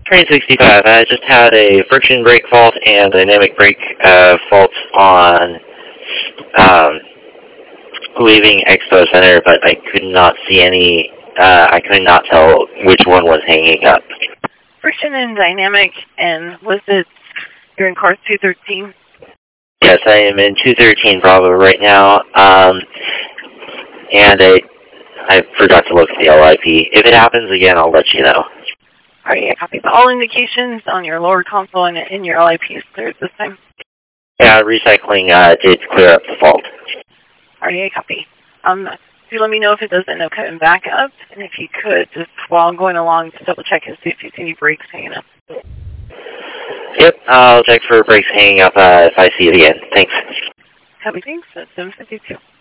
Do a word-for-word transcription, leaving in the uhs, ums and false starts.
Train sixty-five, I just had a friction brake fault and dynamic brake uh, fault on um, leaving Expo Center, but I could not see any, uh, I could not tell which one was hanging up. Friction and dynamic, and was it, you're in car two thirteen? Yes, I am in two thirteen Bravo right now, um, and I, I forgot to look at the L I P. If it happens again, I'll let you know. All right, I copy. All indications on your lower console and in your L I P is cleared this time? Yeah, recycling uh, did clear up the fault. All right, I copy. Um, do let me know if it does end up coming back up, and if you could, just while I'm going along, just double check and see if you see any brakes hanging up. Yep, I'll check for brakes hanging up uh, if I see it again. Thanks. Copy, thanks. That's seven fifty-two.